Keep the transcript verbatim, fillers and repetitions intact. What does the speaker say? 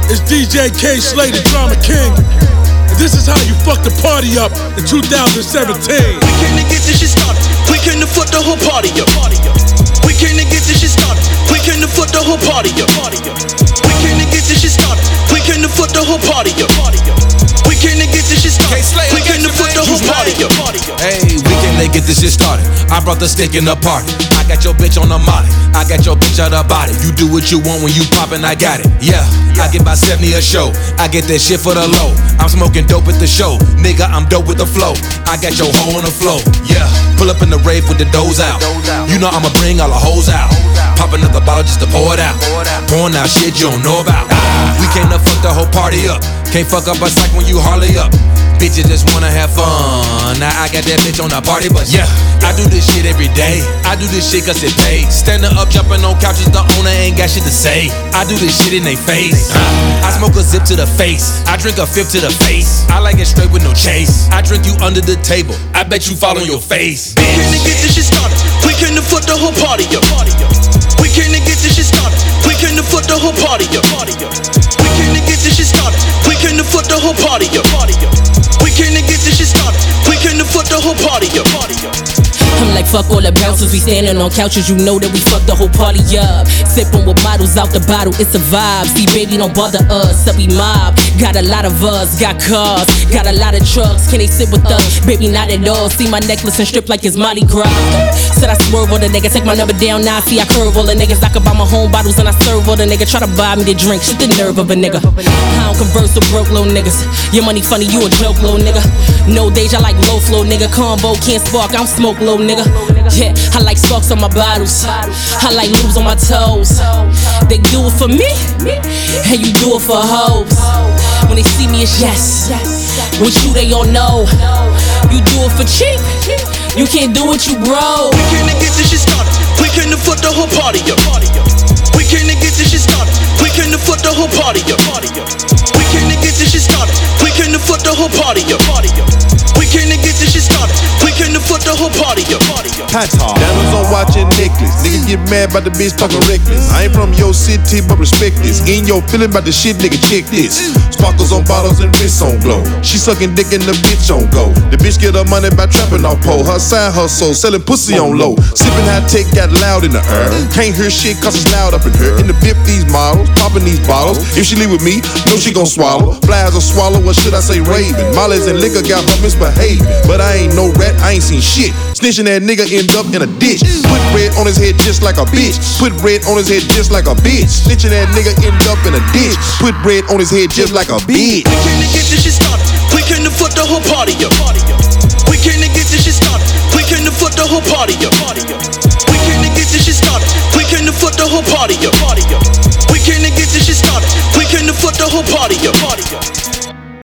It's D J K Slay, the Drama King. And this is how you fuck the party up in two thousand seventeen. We came to get this shit started. We came to fuck the whole party up. We came to get this shit started. We came to fuck the whole party up. We came to get this shit started. We came to fuck the whole party up. We came to get this shit started. We came to fuck the whole party up. Hey, we came to get this shit started. I brought the stick in the party. I got your bitch on the molly. I got your bitch out the body. You do what you want when you poppin', I got it. Yeah, I get about seventy a show. I get that shit for the low. I'm smoking dope at the show. Nigga, I'm dope with the flow. I got your hoe on the flow. Yeah, pull up in the rave with the doors out. You know I'ma bring all the hoes out. Pop another bottle just to pour it out. Pouring out shit you don't know about. We came to fuck the whole party up. Can't fuck up a psych when you hardly up. Bitches just wanna have fun. Now I got that bitch on the party bus. Yeah, I do this shit every day. I do this shit cause it pays. Standing up, jumping on couches, the owner ain't got shit to say. I do this shit in they face. I smoke a zip to the face. I drink a fifth to the face. I like it straight with no chase. I drink you under the table. I bet you fall on your face. We came to get this shit started. We came to fuck the whole party up. We came to get this shit started. We came to fuck the whole party up. We came to get this shit started. We came to fuck the whole party up. We came to get this shit started. We came to fuck the whole party up. I'm like fuck all the bouncers, we standing on couches, you know that we fuck the whole party up. Sipping with bottles out the bottle, it's a vibe. See baby, don't bother us, so we mob. Got a lot of us, got cars, got a lot of trucks. Can they sit with us? Baby, not at all. See my necklace and strip like it's Mardi Gras. Said I swerve all the niggas, take my number down now. See I curve all the niggas, I can buy my home bottles and I serve all the niggas. Try to buy me the drink, shit the nerve of a nigga. I don't converse with broke little niggas. Your money funny, you a joke little nigga. No Deja like low flow nigga. Combo can't spark, I don't smoke low nigga. Yeah, I like stalks on my bottles. I like lubes on my toes. They do it for me, and you do it for hoes. When they see me, it's yes. With you, they all know. You do it for cheap. You can't do it, you bro. We came to get this shit started. We came to fuck the whole party up. We came to get this shit started. We came to fuck the whole party up. We came to get this shit started. We came to fuck the whole party up. We came to get this shit started. We came to fuck the whole party up. Diamonds on watch and necklace. Niggas get mad by the bitch talking reckless. I ain't from your city, but respect this. In your feeling about the shit, nigga, check this. Sparkles on bottles and wrists on glow. She sucking dick and the bitch on go. The bitch get her money by trapping off pole. Her side hustle, selling pussy on low. Sipping high tech, got loud in the air. Can't hear shit cause it's loud up in her. In the bip these models, popping these bottles. If she leave with me, know she gon' swallow. Flies or swallow, what should I say, raving. Molly's and liquor got her misbehaving. But I ain't no rat, I ain't seen shit. Snitching that nigga ends up in a ditch. Put red on his head just like a bitch. Put red on his head just like a bitch. Snitching that nigga end up in a ditch. Put red on his head just like a bitch. We came to get this shit started. We came to fuck the whole party up. We came to get this shit started. We came to fuck the whole party up. We came to get this shit started. We came to fuck the whole party up. We came to get this shit started. We came to fuck the whole party up.